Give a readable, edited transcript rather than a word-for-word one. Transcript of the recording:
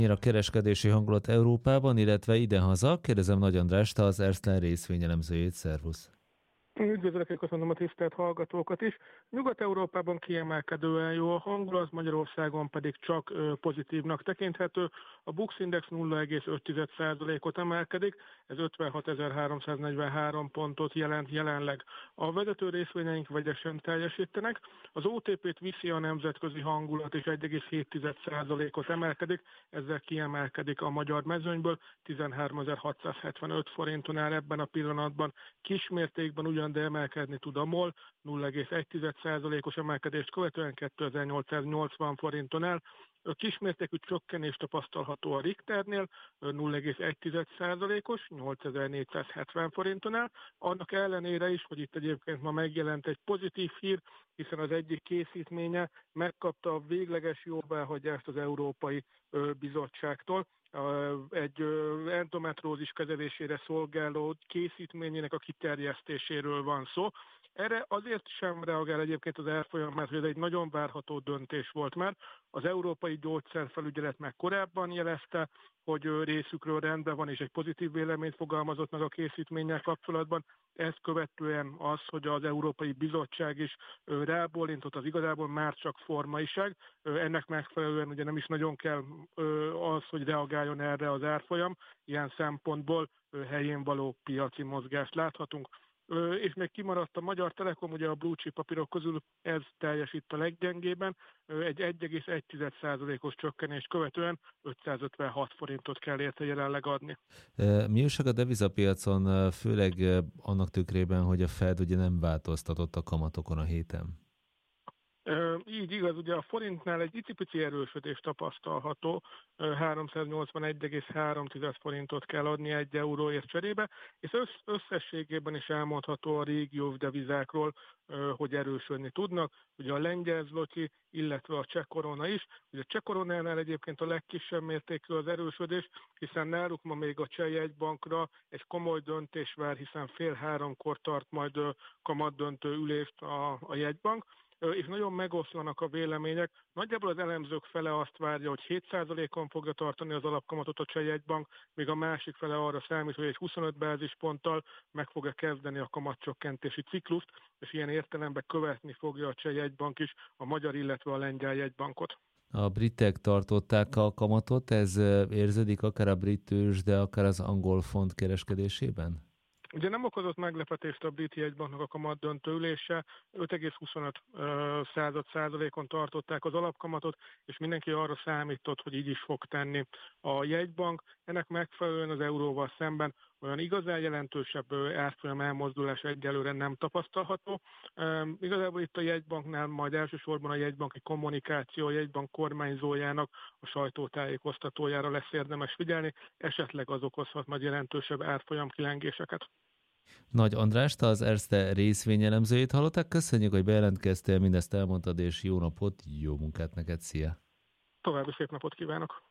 Milyen a kereskedési hangulat Európában, illetve idehaza? Kérdezem Nagy Andrást, az Erste részvényelemzőjét. Szervusz! Üdvözlök, és köszönöm a tisztelt hallgatókat is. Nyugat-Európában kiemelkedően jó a hangulat, Magyarországon pedig csak pozitívnak tekinthető. A Bux Index 0,5%-ot emelkedik, ez 56.343 pontot jelent jelenleg. A vezető részvényeink vegyesen teljesítenek, az OTP-t viszi a nemzetközi hangulat, és 1,7%-ot emelkedik, ezzel kiemelkedik a magyar mezőnyből, 13.675 forinton áll ebben a pillanatban. Kismértékben ugyan, de emelkedni tud a MOL, 0,1%-os emelkedést követően 2880 forinton áll. Kismértékű csökkenés tapasztalható a Richternél, 0,1%-os, 8470 forinton áll. Annak ellenére is, hogy itt egyébként ma megjelent egy pozitív hír, hiszen az egyik készítménye megkapta a végleges jóváhagyást az Európai Bizottságtól. Egy endometrózis kezelésére szolgáló készítményének a kiterjesztéséről van szó. Erre azért sem reagál egyébként az árfolyam, mert ez egy nagyon várható döntés volt már. Az Európai Gyógyszerfelügyelet meg korábban jelezte, hogy részükről rendben van, és egy pozitív véleményt fogalmazott meg a készítménnyel kapcsolatban. Ezt követően az, hogy az Európai Bizottság is rábólintott, az igazából már csak formaiság. Ennek megfelelően ugye nem is nagyon kell az, hogy reagáljon erre az árfolyam. Ilyen szempontból helyén való piaci mozgást láthatunk. És még kimaradt a Magyar Telekom, ugye a blue chip papírok közül ez teljesít a leggyengében, egy 1,1%-os csökkenést követően 556 forintot kell érte jelenleg adni. Mi újság a devizapiacon, főleg annak tükrében, hogy a Fed ugye nem változtatott a kamatokon a héten? Így igaz, ugye a forintnál egy icipici erősödés tapasztalható, 381,3 forintot kell adni 1 euróért cserébe, és összességében is elmondható a régiós devizákról, hogy erősödni tudnak. Ugye a lengyel zloty, illetve a cseh korona is. Ugye a cseh koronánál egyébként a legkisebb mértékű az erősödés, hiszen náluk ma még a cseh jegybankra egy komoly döntés vár, hiszen 2:30 tart majd kamatdöntő ülést a jegybank, és nagyon megoszlanak a vélemények. Nagyjából az elemzők fele azt várja, hogy 7%-on fogja tartani az alapkamatot a cseh jegybank, míg a másik fele arra számít, hogy egy 25 bázisponttal meg fogja kezdeni a kamatcsökkentési ciklust, és ilyen értelemben követni fogja a cseh jegybank is a magyar, illetve a lengyel jegybankot. A britek tartották a kamatot, ez érződik akár a brit tőzs, de akár az angol font kereskedésében? Ugye nem okozott meglepetést a brit jegybanknak a kamatdöntő ülése, 5,25%-on tartották az alapkamatot, és mindenki arra számított, hogy így is fog tenni a jegybank. Ennek megfelelően az euróval szemben olyan igazán jelentősebb árfolyam elmozdulás egyelőre nem tapasztalható. Igazából itt a jegybanknál majd elsősorban a jegybanki kommunikáció, a jegybank kormányzójának a sajtótájékoztatójára lesz érdemes figyelni, esetleg az okozhat majd jelentősebb árfolyam kilengéseket. Nagy Andrást, az Erste részvényelemzőjét hallották. Köszönjük, hogy bejelentkeztél, mindezt elmondtad, és jó napot, jó munkát neked, szia! További szép napot kívánok!